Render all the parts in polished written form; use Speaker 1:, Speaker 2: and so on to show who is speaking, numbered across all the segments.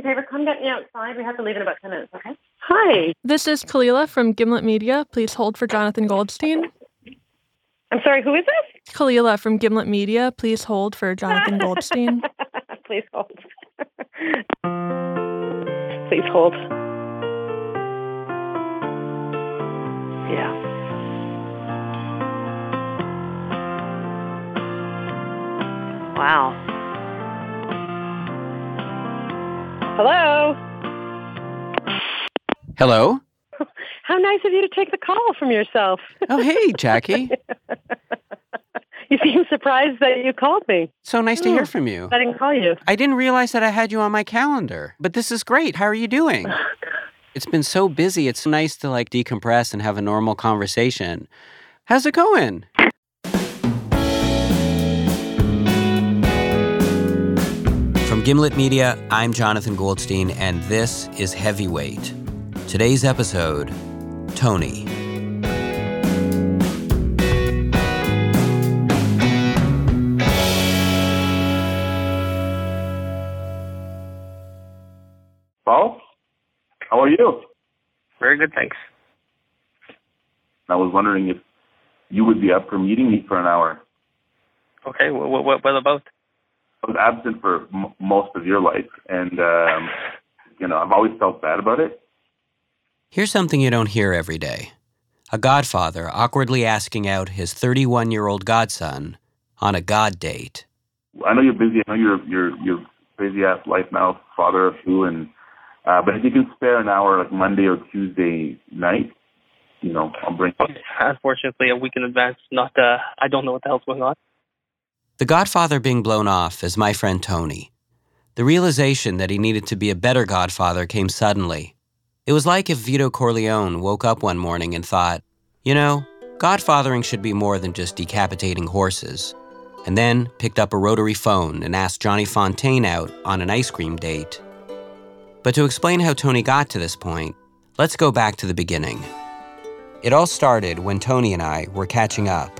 Speaker 1: favor, come get me outside. We have to leave in about 10 minutes, okay? Hi.
Speaker 2: This is Kalila from Gimlet Media. Please hold for Jonathan Goldstein.
Speaker 1: I'm sorry, who is this?
Speaker 2: Kalila from Gimlet Media. Please hold for Jonathan Goldstein.
Speaker 1: Please hold. Please hold. Yeah. Wow. Hello?
Speaker 3: Hello?
Speaker 1: How nice of you to take the call from yourself.
Speaker 3: Oh, hey, Jackie.
Speaker 1: You seem surprised that you called me.
Speaker 3: So nice to hear from you.
Speaker 1: I didn't call you.
Speaker 3: I didn't realize that I had you on my calendar. But this is great. How are you doing? It's been so busy. It's nice to decompress and have a normal conversation. How's it going? From Gimlet Media, I'm Jonathan Goldstein, and this is Heavyweight. Today's episode, Tony.
Speaker 4: Paul, how are you?
Speaker 5: Very good, thanks.
Speaker 4: I was wondering if you would be up for meeting me for an hour.
Speaker 5: Okay, what about?
Speaker 4: I was absent for most of your life, and, I've always felt bad about it.
Speaker 3: Here's something you don't hear every day. A godfather awkwardly asking out his 31-year-old godson on a god date.
Speaker 4: I know you're busy. I know you're crazy-ass life now, father of two, and but if you can spare an hour, like Monday or Tuesday night, I'll bring it.
Speaker 5: Unfortunately, a week in advance, I don't know what the hell's going on.
Speaker 3: The godfather being blown off is my friend Tony. The realization that he needed to be a better godfather came suddenly. It was like if Vito Corleone woke up one morning and thought, godfathering should be more than just decapitating horses, and then picked up a rotary phone and asked Johnny Fontaine out on an ice cream date. But to explain how Tony got to this point, let's go back to the beginning. It all started when Tony and I were catching up.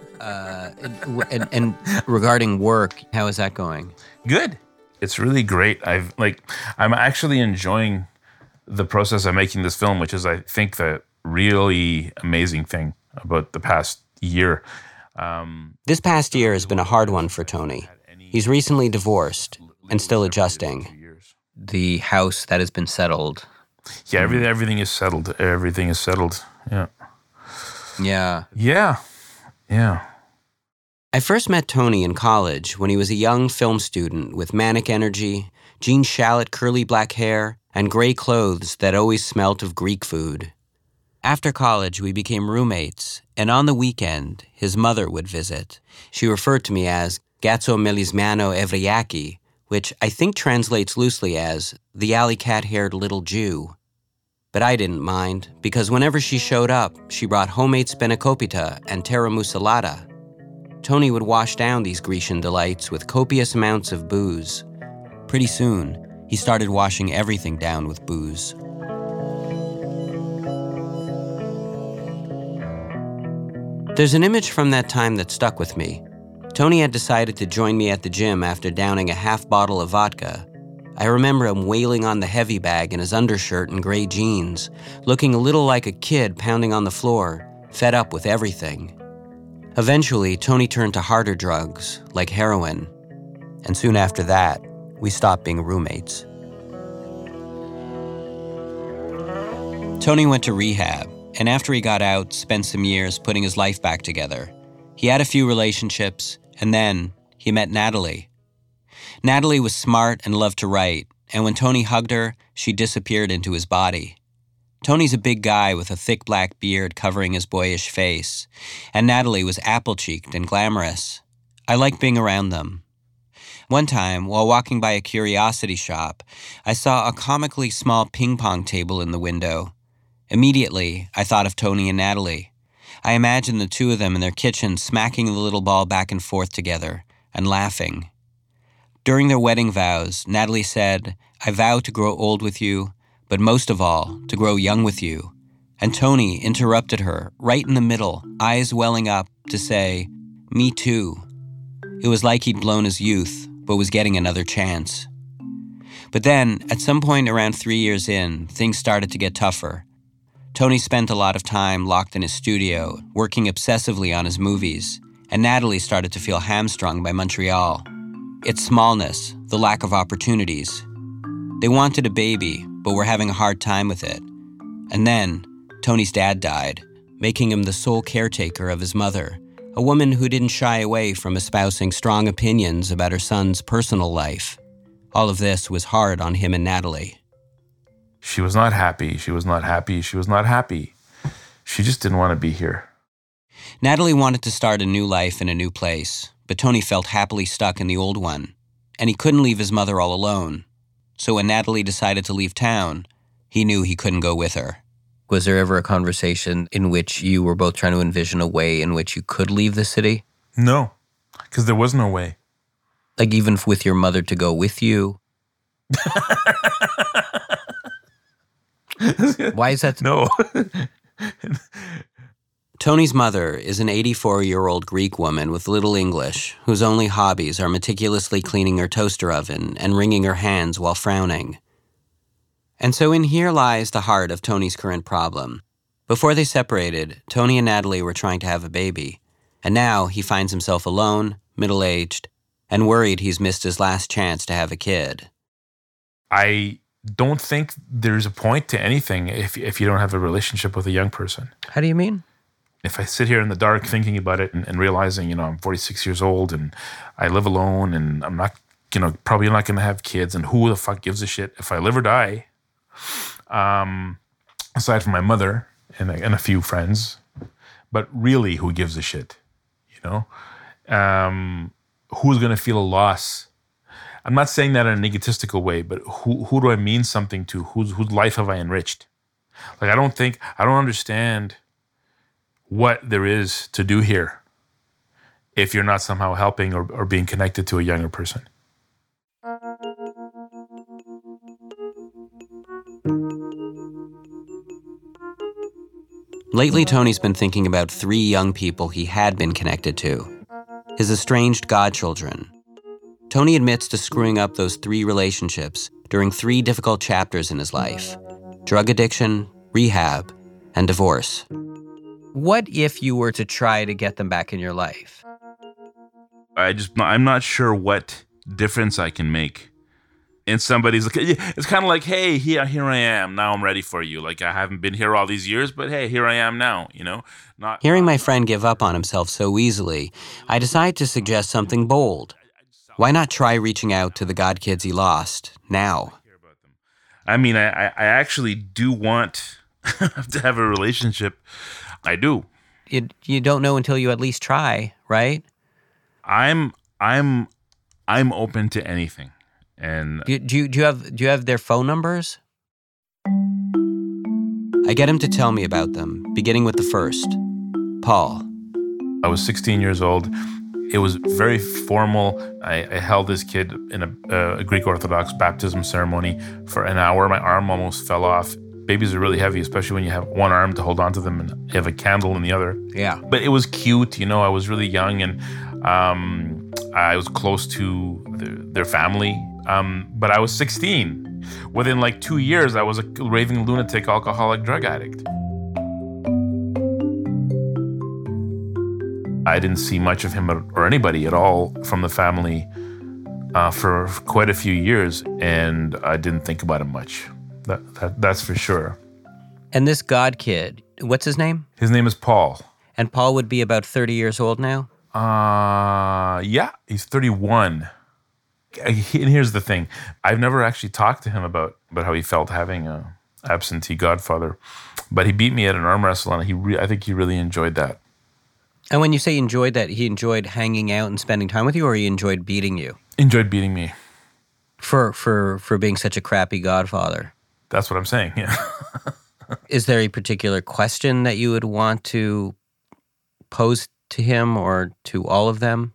Speaker 3: And regarding work, how is that going?
Speaker 6: Good. It's really great. I'm actually enjoying the process of making this film, which is, I think, the really amazing thing about the past year.
Speaker 3: This past year has been a hard one for Tony. He's recently divorced and still adjusting. The house that has been settled.
Speaker 6: Yeah, everything is settled. Everything is settled. Yeah.
Speaker 3: Yeah.
Speaker 6: Yeah. Yeah.
Speaker 3: I first met Tony in college when he was a young film student with manic energy, Jean Shalit curly black hair, and gray clothes that always smelt of Greek food. After college, we became roommates, and on the weekend, his mother would visit. She referred to me as Gatso Melismano Evriaki, which I think translates loosely as the alley-cat-haired little Jew. But I didn't mind, because whenever she showed up, she brought homemade spanakopita and tiramisu salata. Tony would wash down these Grecian delights with copious amounts of booze. Pretty soon, he started washing everything down with booze. There's an image from that time that stuck with me. Tony had decided to join me at the gym after downing a half bottle of vodka. I remember him wailing on the heavy bag in his undershirt and gray jeans, looking a little like a kid pounding on the floor, fed up with everything. Eventually, Tony turned to harder drugs, like heroin. And soon after that, we stopped being roommates. Tony went to rehab, and after he got out, spent some years putting his life back together. He had a few relationships, and then he met Natalie. Natalie was smart and loved to write, and when Tony hugged her, she disappeared into his body. Tony's a big guy with a thick black beard covering his boyish face, and Natalie was apple-cheeked and glamorous. I liked being around them. One time, while walking by a curiosity shop, I saw a comically small ping-pong table in the window. Immediately, I thought of Tony and Natalie. I imagined the two of them in their kitchen smacking the little ball back and forth together and laughing. During their wedding vows, Natalie said, "I vow to grow old with you, but most of all, to grow young with you." And Tony interrupted her right in the middle, eyes welling up, to say, "Me too." It was like he'd blown his youth, but was getting another chance. But then, at some point around 3 years in, things started to get tougher. Tony spent a lot of time locked in his studio, working obsessively on his movies, and Natalie started to feel hamstrung by Montreal. Its smallness, the lack of opportunities. They wanted a baby, but were having a hard time with it. And then, Tony's dad died, making him the sole caretaker of his mother, a woman who didn't shy away from espousing strong opinions about her son's personal life. All of this was hard on him and Natalie.
Speaker 6: She was not happy. She was not happy. She was not happy. She just didn't want to be here.
Speaker 3: Natalie wanted to start a new life in a new place, but Tony felt happily stuck in the old one, and he couldn't leave his mother all alone. So when Natalie decided to leave town, he knew he couldn't go with her. Was there ever a conversation in which you were both trying to envision a way in which you could leave the city?
Speaker 6: No, because there was no way.
Speaker 3: Like even with your mother to go with you? Why is that?
Speaker 6: No.
Speaker 3: Tony's mother is an 84-year-old Greek woman with little English, whose only hobbies are meticulously cleaning her toaster oven and wringing her hands while frowning. And so in here lies the heart of Tony's current problem. Before they separated, Tony and Natalie were trying to have a baby, and now he finds himself alone, middle-aged, and worried he's missed his last chance to have a kid.
Speaker 6: I don't think there's a point to anything if you don't have a relationship with a young person.
Speaker 3: How do you mean?
Speaker 6: If I sit here in the dark thinking about it and realizing, I'm 46 years old and I live alone and I'm not, probably not going to have kids, and who the fuck gives a shit if I live or die, aside from my mother and a few friends, but really who gives a shit, who's going to feel a loss? I'm not saying that in an egotistical way, but who do I mean something to? Whose life have I enriched? Like, I don't understand what there is to do here if you're not somehow helping or being connected to a younger person.
Speaker 3: Lately, Tony's been thinking about 3 young people he had been connected to. His estranged godchildren. Tony admits to screwing up those 3 relationships during 3 difficult chapters in his life: drug addiction, rehab, and divorce. What if you were to try to get them back in your life?
Speaker 6: I'm not sure what difference I can make in somebody's. It's kind of like, hey, here I am. Now I'm ready for you. Like, I haven't been here all these years, but hey, here I am now,
Speaker 3: Hearing my friend give up on himself so easily, I decide to suggest something bold. Why not try reaching out to the God kids he lost, now?
Speaker 6: I mean, I actually do want to have a relationship. I do.
Speaker 3: You don't know until you at least try, right?
Speaker 6: I'm open to anything. And
Speaker 3: do you have their phone numbers? I get him to tell me about them, beginning with the first, Paul.
Speaker 6: I was 16 years old. It was very formal. I held this kid in a Greek Orthodox baptism ceremony for an hour. My arm almost fell off. Babies are really heavy, especially when you have one arm to hold on to them and you have a candle in the other.
Speaker 3: Yeah.
Speaker 6: But it was cute. I was really young and I was close to their family. But I was 16. Within 2 years, I was a raving lunatic, alcoholic, drug addict. I didn't see much of him or anybody at all from the family for quite a few years, and I didn't think about him much. That's for sure.
Speaker 3: And this God kid, what's his name?
Speaker 6: His name is Paul.
Speaker 3: And Paul would be about 30 years old now?
Speaker 6: Yeah, he's 31. And here's the thing. I've never actually talked to him about how he felt having a absentee godfather, but he beat me at an arm wrestle, and I think he really enjoyed that.
Speaker 3: And when you say enjoyed that, he enjoyed hanging out and spending time with you, or he enjoyed beating you?
Speaker 6: Enjoyed beating me.
Speaker 3: For being such a crappy godfather.
Speaker 6: That's what I'm saying, yeah.
Speaker 3: Is there a particular question that you would want to pose to him or to all of them?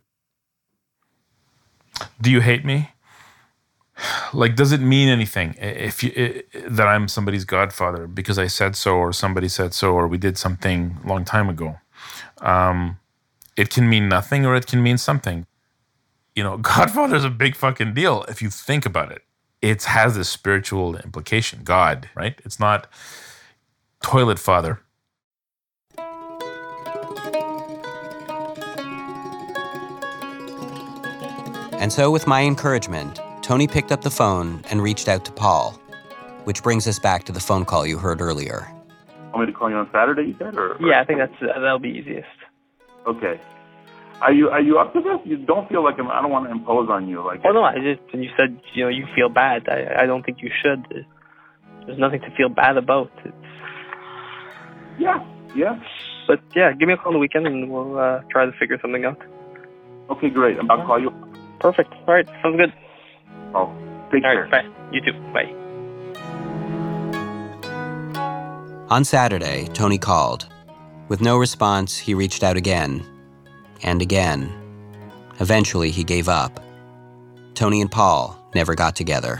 Speaker 6: Do you hate me? Does it mean anything that I'm somebody's godfather because I said so, or somebody said so, or we did something a long time ago? It can mean nothing, or it can mean something. Godfather's a big fucking deal if you think about it. it has this spiritual implication, God, right? It's not toilet father.
Speaker 3: And so, with my encouragement, Tony picked up the phone and reached out to Paul, which brings us back to the phone call you heard earlier.
Speaker 4: Want me to call you on Saturday, you said? Or?
Speaker 5: Yeah, I think that'll be easiest.
Speaker 4: Okay. Are you up to this? You don't feel like I don't want to impose on you. Like.
Speaker 5: Oh no, and you said you feel bad. I don't think you should. There's nothing to feel bad about.
Speaker 4: Yeah.
Speaker 5: But yeah, give me a call on the weekend and we'll try to figure something out.
Speaker 4: Okay, great. I'll call you.
Speaker 5: Perfect. All right, sounds good.
Speaker 4: Oh, take care.
Speaker 5: All right, bye. You too. Bye.
Speaker 3: On Saturday, Tony called. With no response, he reached out again and again. Eventually, he gave up. Tony and Paul never got together.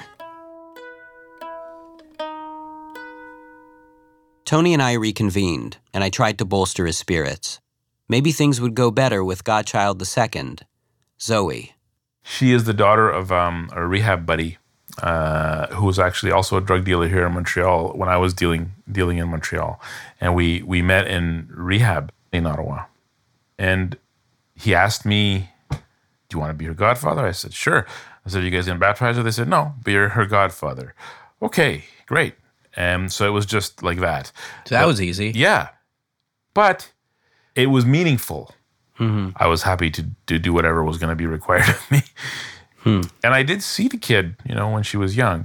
Speaker 3: Tony and I reconvened, and I tried to bolster his spirits. Maybe things would go better with godchild II, Zoe.
Speaker 6: She is the daughter of a rehab buddy who was actually also a drug dealer here in Montreal when I was dealing in Montreal. And we met in rehab in Ottawa. And he asked me, do you want to be her godfather? I said, sure. I said, are you guys going to baptize her? They said, no, be her godfather. Okay, great. And so it was just like that.
Speaker 3: So that was easy.
Speaker 6: Yeah. But it was meaningful.
Speaker 3: Mm-hmm.
Speaker 6: I was happy to do whatever was going to be required of me. And I did see the kid, when she was young.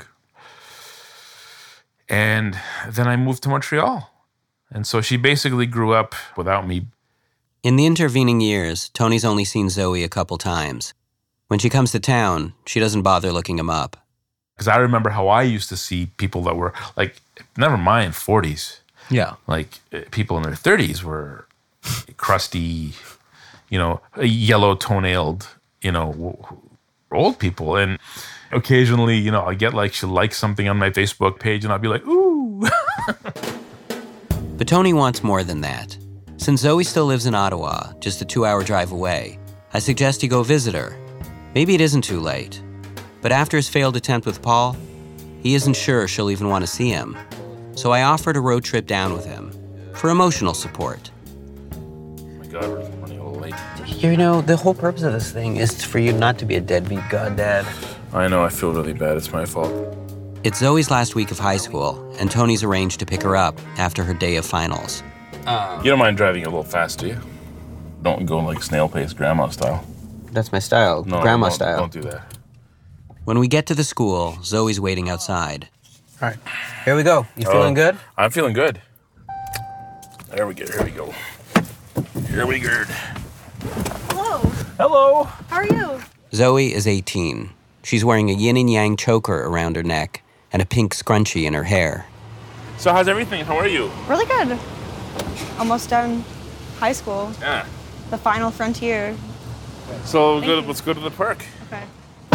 Speaker 6: And then I moved to Montreal. And so she basically grew up without me.
Speaker 3: In the intervening years, Tony's only seen Zoe a couple times. When she comes to town, she doesn't bother looking him up.
Speaker 6: Because I remember how I used to see people that were, like, never mind 40s.
Speaker 3: Yeah.
Speaker 6: Like, people in their 30s were crusty, yellow toenailed, old people. And occasionally, I get like, she'll like something on my Facebook page and I'll be like, ooh.
Speaker 3: But Tony wants more than that. Since Zoe still lives in Ottawa, just a 2-hour drive away, I suggest he go visit her. Maybe it isn't too late. But after his failed attempt with Paul, he isn't sure she'll even want to see him. So I offered a road trip down with him for emotional support.
Speaker 6: Oh my God, we're running a little late.
Speaker 3: The whole purpose of this thing is for you not to be a deadbeat goddad.
Speaker 6: I know, I feel really bad. It's my fault.
Speaker 3: It's Zoe's last week of high school, and Tony's arranged to pick her up after her day of finals.
Speaker 6: You don't mind driving a little fast, do you? Don't go like snail pace, grandma style.
Speaker 3: That's my style, grandma style.
Speaker 6: Don't do that.
Speaker 3: When we get to the school, Zoe's waiting outside.
Speaker 7: All right, here we go. You feeling good?
Speaker 6: I'm feeling good. There we go. Here we go. Here we go.
Speaker 2: Hello.
Speaker 6: Hello.
Speaker 2: How are you?
Speaker 3: Zoe is 18. She's wearing a yin and yang choker around her neck and a pink scrunchie in her hair.
Speaker 6: So how's everything? How are you?
Speaker 8: Really good. Almost done high school.
Speaker 6: Yeah.
Speaker 8: The final frontier.
Speaker 6: So let's go to the park.
Speaker 8: Okay.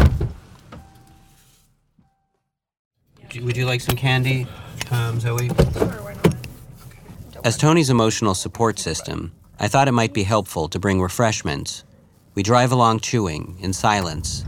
Speaker 3: Would you like some candy, Zoe? As Tony's emotional support system, I thought it might be helpful to bring refreshments. We drive along chewing in silence.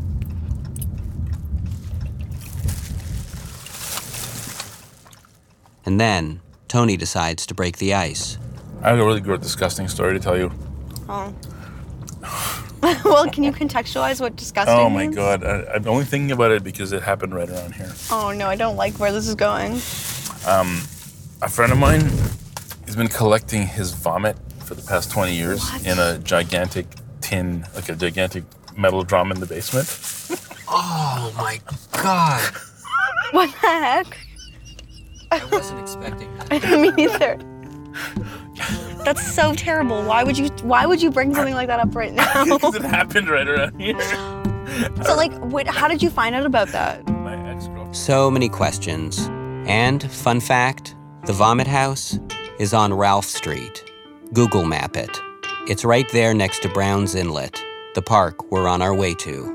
Speaker 3: And then, Tony decides to break the ice.
Speaker 6: I have a really good, disgusting story to tell you.
Speaker 8: Oh. Well, can you contextualize what disgusting
Speaker 6: Oh my
Speaker 8: means?
Speaker 6: God, I'm only thinking about it because it happened right around here.
Speaker 8: Oh no, I don't like where this is going.
Speaker 6: A friend of mine has been collecting his vomit for the past 20 years in a gigantic tin, like a gigantic metal drum in the basement.
Speaker 3: Oh my God.
Speaker 8: What the heck?
Speaker 3: I wasn't expecting that.
Speaker 8: Me neither. That's so terrible. Why would you bring something like that up right now?
Speaker 6: Because it happened right around here.
Speaker 8: So how did you find out about that?
Speaker 6: My ex-girlfriend.
Speaker 3: So many questions. And, fun fact, the Vomit House is on Ralph Street. Google map it. It's right there next to Browns Inlet, the park we're on our way to.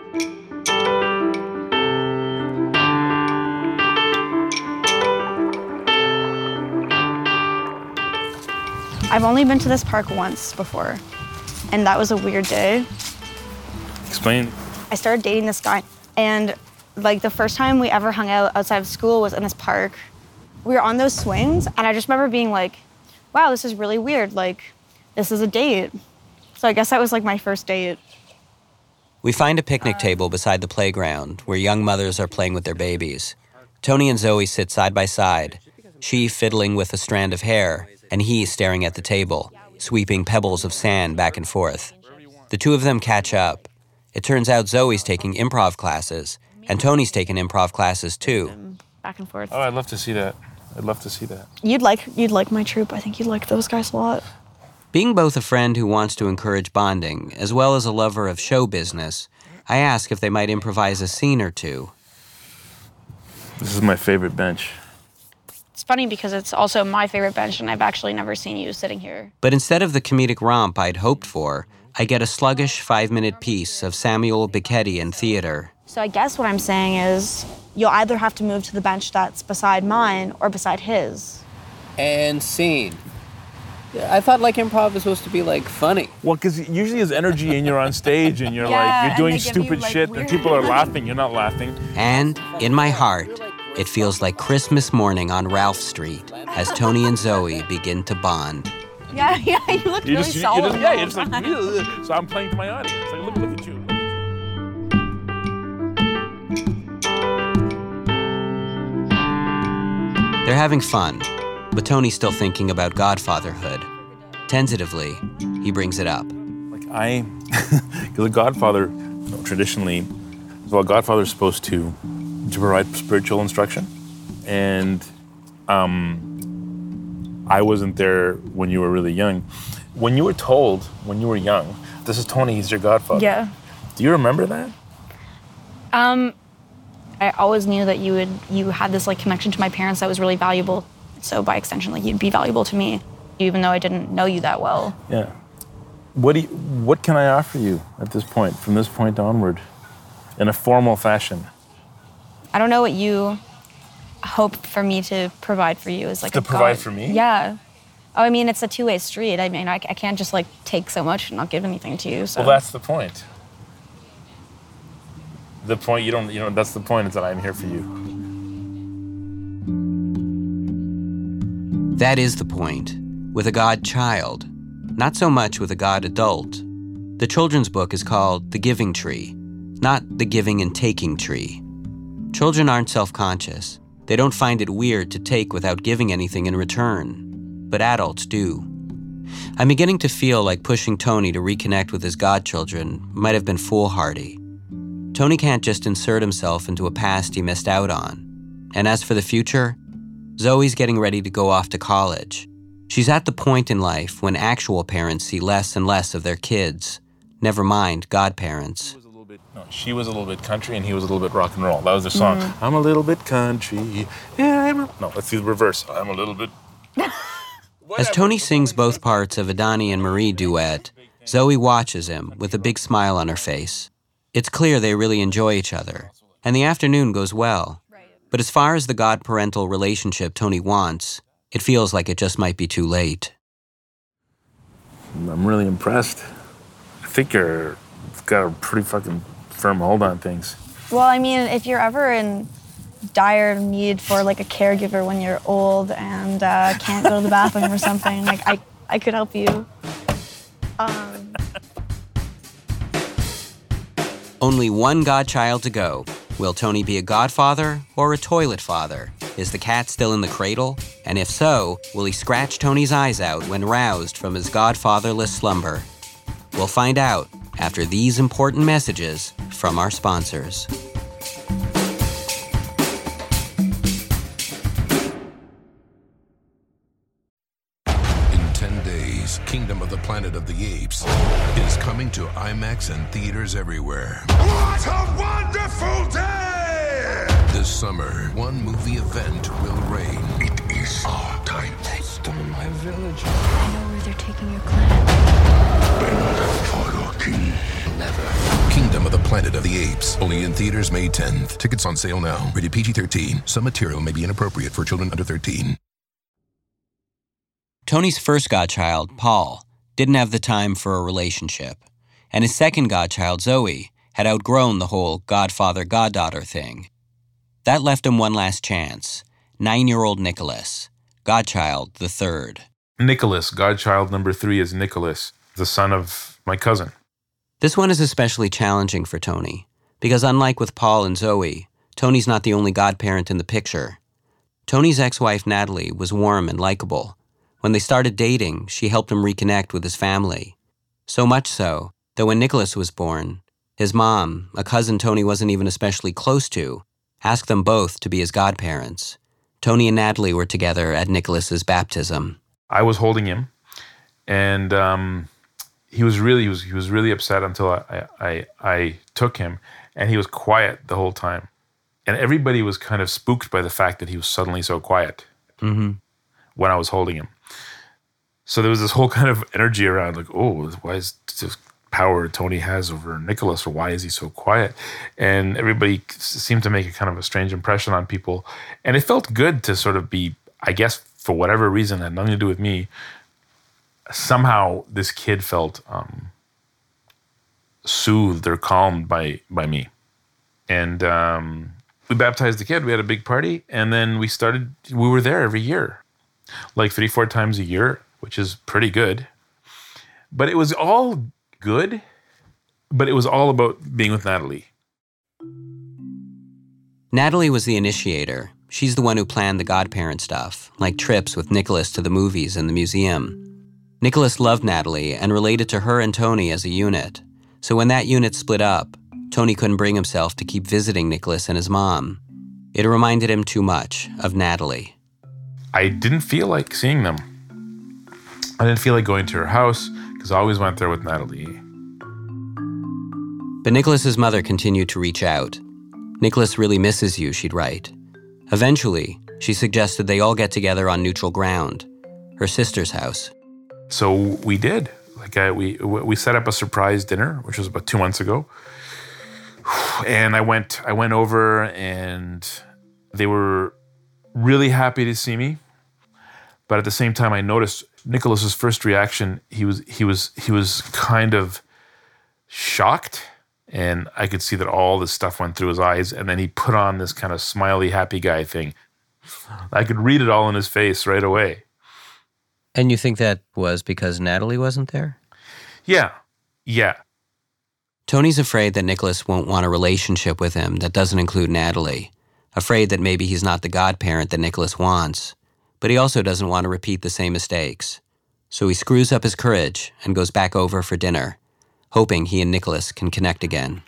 Speaker 8: I've only been to this park once before, and that was a weird day.
Speaker 6: Explain.
Speaker 8: I started dating this guy, and Like, the first time we ever hung out outside of school was in this park. We were on those swings, and I just remember being like, wow, this is really weird. Like, this is a date. So I guess that was like my first date.
Speaker 3: We find a picnic table beside the playground where young mothers are playing with their babies. Tony and Zoe sit side by side, she fiddling with a strand of hair, and he staring at the table, sweeping pebbles of sand back and forth. The two of them catch up. It turns out Zoe's taking improv classes, and Tony's taking improv classes too.
Speaker 8: Back and forth.
Speaker 6: Oh, I'd love to see that. I'd love to see that.
Speaker 8: You'd like my troupe. I think you'd like those guys a lot.
Speaker 3: Being both a friend who wants to encourage bonding, as well as a lover of show business, I ask if they might improvise a scene or two.
Speaker 6: This is my favorite bench.
Speaker 8: It's funny because it's also my favorite bench, and I've actually never seen you sitting here.
Speaker 3: But instead of the comedic romp I'd hoped for, I get a sluggish 5-minute piece of Samuel Beckett in theater.
Speaker 8: So I guess what I'm saying is you'll either have to move to the bench that's beside mine or beside his.
Speaker 7: And scene. I thought like improv was supposed to be like funny.
Speaker 6: Well, because usually there's energy and you're on stage and you're like, you're doing stupid shit and people are laughing, you're not laughing.
Speaker 3: And in my heart, it feels like Christmas morning on Ralph Street as Tony and Zoe begin to bond.
Speaker 8: Yeah, you look really solemn.
Speaker 6: You're just like, so I'm playing to my audience. Like, look at you.
Speaker 3: They're having fun, but Tony's still thinking about godfatherhood. Tentatively, he brings it up.
Speaker 6: Because a godfather, traditionally, a godfather's supposed to provide spiritual instruction. And I wasn't there when you were really young. When you were told, when you were young, this is Tony, he's your godfather.
Speaker 8: Yeah.
Speaker 6: Do you remember that?
Speaker 8: I always knew that you had this like connection to my parents that was really valuable. So by extension, like you'd be valuable to me, even though I didn't know you that well.
Speaker 6: Yeah. What can I offer you at this point, from this point onward, in a formal fashion?
Speaker 8: I don't know what you hope for me to provide for you is like
Speaker 6: to provide for me?
Speaker 8: Yeah. Oh, I mean, it's a two-way street. I mean, I can't just like take so much and not give anything to you. So.
Speaker 6: Well, that's the point. The point that's the point, is that I'm here for you.
Speaker 3: That is the point, with a God child, not so much with a God adult. The children's book is called The Giving Tree, not The Giving and Taking Tree. Children aren't self-conscious. They don't find it weird to take without giving anything in return, but adults do. I'm beginning to feel like pushing Tony to reconnect with his godchildren might have been foolhardy. Tony can't just insert himself into a past he missed out on. And as for the future, Zoe's getting ready to go off to college. She's at the point in life when actual parents see less and less of their kids, never mind godparents.
Speaker 6: She was a little bit country and he was a little bit rock and roll. That was the song. Mm-hmm. I'm a little bit country. Yeah, no, let's do the reverse. I'm a little bit...
Speaker 3: As Tony sings both parts of a Donnie and Marie duet, Zoe watches him with a big smile on her face. It's clear they really enjoy each other, and the afternoon goes well. But as far as the god-parental relationship Tony wants, it feels like it just might be too late.
Speaker 6: I'm really impressed. I think you've got a pretty fucking firm hold on things.
Speaker 8: Well, I mean, if you're ever in dire need for like a caregiver when you're old and can't go to the bathroom or something, like I could help you.
Speaker 3: Only one godchild to go. Will Tony be a godfather or a toilet father? Is the cat still in the cradle? And if so, will he scratch Tony's eyes out when roused from his godfatherless slumber? We'll find out after these important messages from our sponsors.
Speaker 9: In 10 days, Kingdom of the Planet of the Apes is coming to IMAX and theaters everywhere.
Speaker 10: What a wonderful day!
Speaker 9: This summer, one movie event will reign.
Speaker 10: It is our time.
Speaker 9: They stole my village.
Speaker 8: I know where they're taking your clan.
Speaker 10: Bend for your king.
Speaker 9: Never. Kingdom of the Planet of the Apes. Only in theaters May 10th. Tickets on sale now. Rated PG-13. Some material may be inappropriate for children under 13.
Speaker 3: Tony's first godchild, Paul, didn't have the time for a relationship. And his second godchild, Zoe, had outgrown the whole godfather-goddaughter thing. That left him one last chance. 9-year-old Nicholas, godchild the third.
Speaker 6: Nicholas, godchild number 3 is Nicholas, the son of my cousin.
Speaker 3: This one is especially challenging for Tony, because unlike with Paul and Zoe, Tony's not the only godparent in the picture. Tony's ex-wife Natalie was warm and likable. When they started dating, she helped him reconnect with his family. So much so that when Nicholas was born, his mom, a cousin Tony wasn't even especially close to, asked them both to be his godparents. Tony and Natalie were together at Nicholas's baptism.
Speaker 6: I was holding him, and he was really upset until I took him, and he was quiet the whole time. And everybody was kind of spooked by the fact that he was suddenly so quiet when I was holding him. So there was this whole kind of energy around, like, oh, why is this power Tony has over Nicholas, or why is he so quiet? And everybody seemed to make a kind of a strange impression on people. And it felt good to sort of be, I guess, for whatever reason, had nothing to do with me, somehow this kid felt soothed or calmed by me. And we baptized the kid. We had a big party. And then we were there every year, like 3-4 times a year, which is pretty good. But it was all good, but it was all about being with Natalie.
Speaker 3: Natalie was the initiator. She's the one who planned the godparent stuff, like trips with Nicholas to the movies and the museum. Nicholas loved Natalie and related to her and Tony as a unit. So when that unit split up, Tony couldn't bring himself to keep visiting Nicholas and his mom. It reminded him too much of Natalie.
Speaker 6: I didn't feel like seeing them. I didn't feel like going to her house because I always went there with Natalie.
Speaker 3: But Nicholas's mother continued to reach out. Nicholas really misses you, she'd write. Eventually, she suggested they all get together on neutral ground, her sister's house.
Speaker 6: So we did. We set up a surprise dinner, which was about 2 months ago. And I went over, and they were really happy to see me. But at the same time, I noticed Nicholas's first reaction. He was kind of shocked, and I could see that all this stuff went through his eyes. And then he put on this kind of smiley, happy guy thing. I could read it all in his face right away.
Speaker 3: And you think that was because Natalie wasn't there?
Speaker 6: Yeah.
Speaker 3: Tony's afraid that Nicholas won't want a relationship with him that doesn't include Natalie. Afraid that maybe he's not the godparent that Nicholas wants. But he also doesn't want to repeat the same mistakes. So he screws up his courage and goes back over for dinner, hoping he and Nicholas can connect again.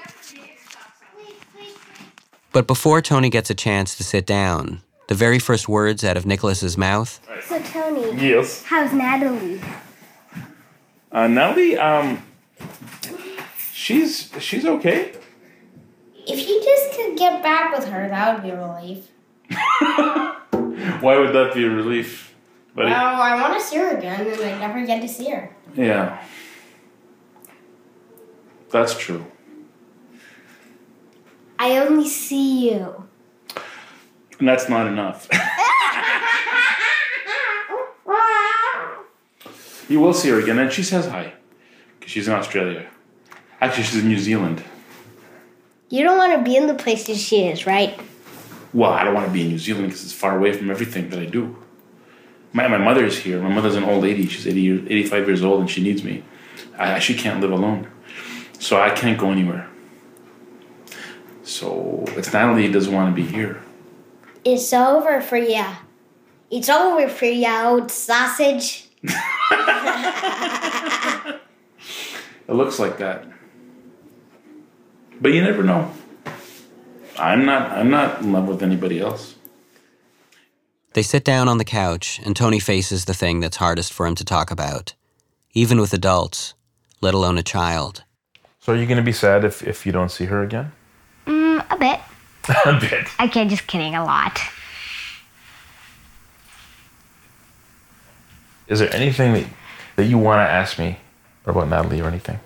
Speaker 3: But before Tony gets a chance to sit down, the very first words out of Nicholas's mouth...
Speaker 11: So, Tony.
Speaker 6: Yes?
Speaker 11: How's Natalie?
Speaker 6: Natalie, she's okay.
Speaker 11: If you just could get back with her, that would be a relief.
Speaker 6: Why would that be a relief, buddy?
Speaker 11: Well, I want to see her again, and I never get to see her.
Speaker 6: Yeah. That's true.
Speaker 11: I only see you.
Speaker 6: And that's not enough. You will see her again, and she says hi. Because she's in Australia. Actually, she's in New Zealand.
Speaker 11: You don't want to be in the places she is, right?
Speaker 6: Well, I don't want to be in New Zealand because it's far away from everything that I do. My mother's here. My mother's an old lady. She's 85 years old, and she needs me. She can't live alone. So I can't go anywhere. So it's Natalie doesn't want to be here.
Speaker 11: It's over for ya. It's over for ya, old sausage.
Speaker 6: It looks like that. But you never know. I'm not in love with anybody else.
Speaker 3: They sit down on the couch, and Tony faces the thing that's hardest for him to talk about, even with adults, let alone a child.
Speaker 6: So are you going to be sad if you don't see her again?
Speaker 11: A bit.
Speaker 6: A bit.
Speaker 11: Okay, just kidding, a lot.
Speaker 6: Is there anything that you want to ask me about Natalie or anything?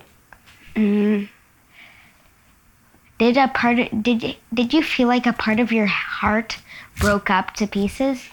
Speaker 11: Did you feel like a part of your heart broke up to pieces?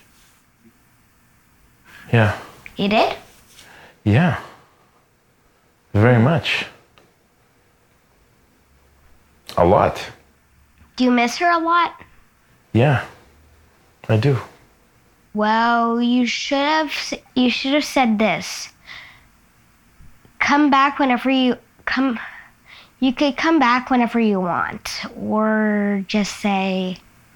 Speaker 6: Yeah.
Speaker 11: You did?
Speaker 6: Yeah. Very much. A lot.
Speaker 11: Do you miss her a lot?
Speaker 6: Yeah, I do.
Speaker 11: Well, you should have said this. Come back whenever you come. You could come back whenever you want, or just say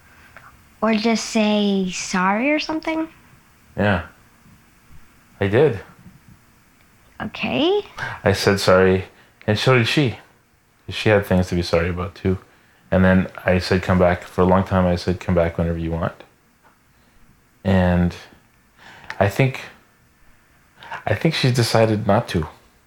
Speaker 11: sorry or something.
Speaker 6: Yeah, I did.
Speaker 11: Okay.
Speaker 6: I said sorry, and so did she. She had things to be sorry about too. And then I said, come back. For a long time, I said, come back whenever you want. And I think she's decided not to.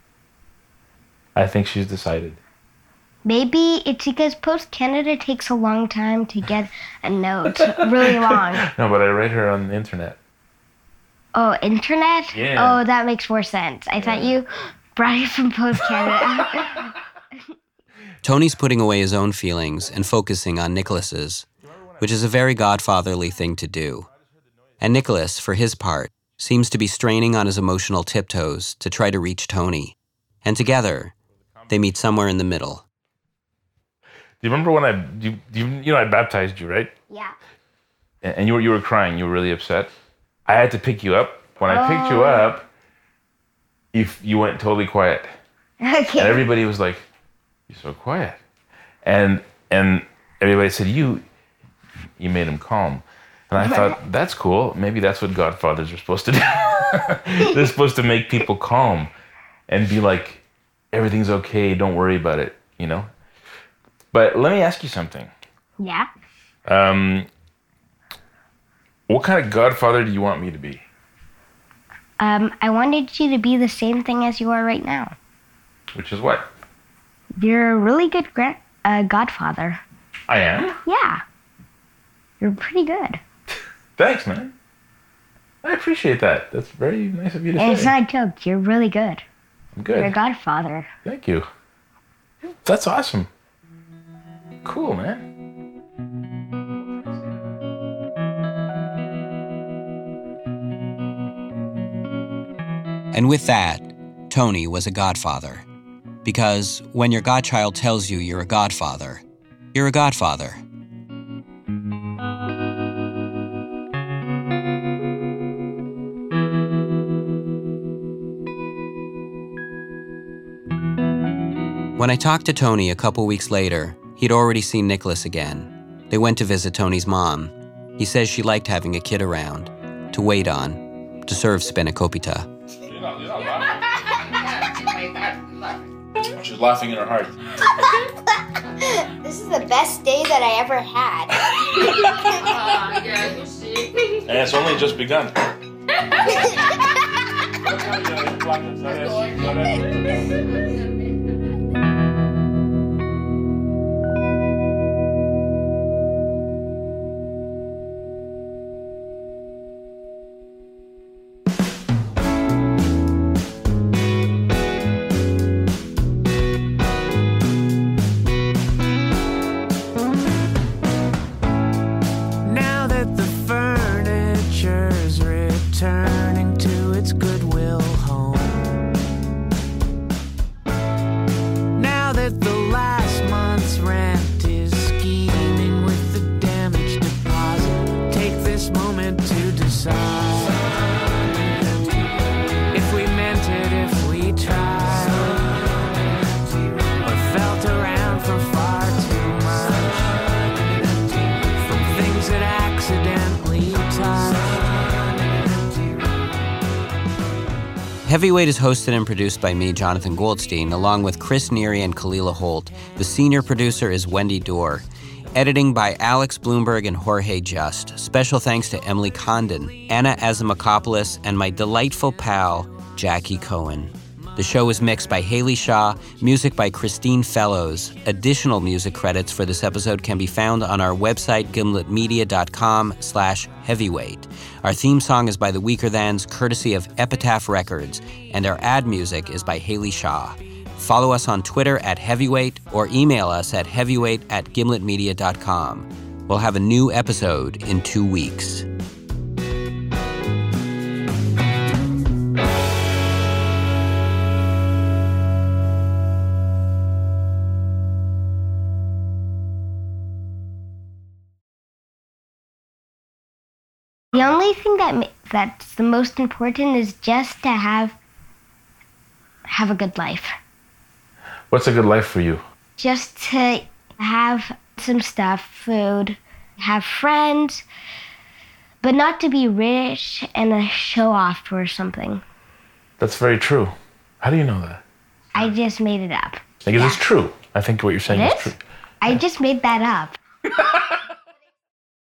Speaker 6: I think she's decided.
Speaker 11: Maybe it's because Post Canada takes a long time to get a note. Really long.
Speaker 6: No, but I read her on the internet.
Speaker 11: Oh, internet?
Speaker 6: Yeah.
Speaker 11: Oh, that makes more sense. I thought you brought it from Post Canada.
Speaker 3: Tony's putting away his own feelings and focusing on Nicholas's, which is a very godfatherly thing to do. And Nicholas, for his part, seems to be straining on his emotional tiptoes to try to reach Tony. And together, they meet somewhere in the middle.
Speaker 6: Do you remember when I baptized you, right?
Speaker 11: Yeah.
Speaker 6: And you were crying. You were really upset. I had to pick you up. When I picked you up, you went totally quiet.
Speaker 11: Okay.
Speaker 6: And everybody was like, "You're so quiet," and everybody said, "You made him calm." And I thought, that's cool. Maybe that's what godfathers are supposed to do. They're supposed to make people calm and be like, everything's okay. Don't worry about it. You know. But let me ask you something.
Speaker 11: Yeah.
Speaker 6: What kind of godfather do you want me to be?
Speaker 11: I wanted you to be the same thing as you are right now.
Speaker 6: Which is what?
Speaker 11: You're a really good godfather.
Speaker 6: I am?
Speaker 11: Yeah. You're pretty good.
Speaker 6: Thanks, man. I appreciate that. That's very nice of you to say.
Speaker 11: And it's not a joke. You're really good.
Speaker 6: I'm good.
Speaker 11: You're a godfather.
Speaker 6: Thank you. That's awesome. Cool, man.
Speaker 3: And with that, Tony was a godfather. Because when your godchild tells you you're a godfather, you're a godfather. When I talked to Tony a couple weeks later, he'd already seen Nicholas again. They went to visit Tony's mom. He says she liked having a kid around, to wait on, to serve spanakopita.
Speaker 6: She's laughing in her heart.
Speaker 11: This is the best day that I ever had.
Speaker 6: Yeah, you see. And it's only just begun.
Speaker 3: Heavyweight is hosted and produced by me, Jonathan Goldstein, along with Chris Neary and Kalila Holt. The senior producer is Wendy Dorr. Editing by Alex Bloomberg and Jorge Just. Special thanks to Emily Condon, Anna Azamakopoulos, and my delightful pal, Jackie Cohen. The show is mixed by Haley Shaw, music by Christine Fellows. Additional music credits for this episode can be found on our website, gimletmedia.com/heavyweight. Our theme song is by The Weaker Thans, courtesy of Epitaph Records, and our ad music is by Haley Shaw. Follow us on Twitter @heavyweight or email us at heavyweight@gimletmedia.com. We'll have a new episode in 2 weeks.
Speaker 11: The only thing that's the most important is just to have a good life.
Speaker 6: What's a good life for you?
Speaker 11: Just to have some stuff, food, have friends, but not to be rich and a show off or something.
Speaker 6: That's very true. How do you know that?
Speaker 11: I just made it up.
Speaker 6: Because it's true. I think what you're saying is true.
Speaker 11: I just made that up.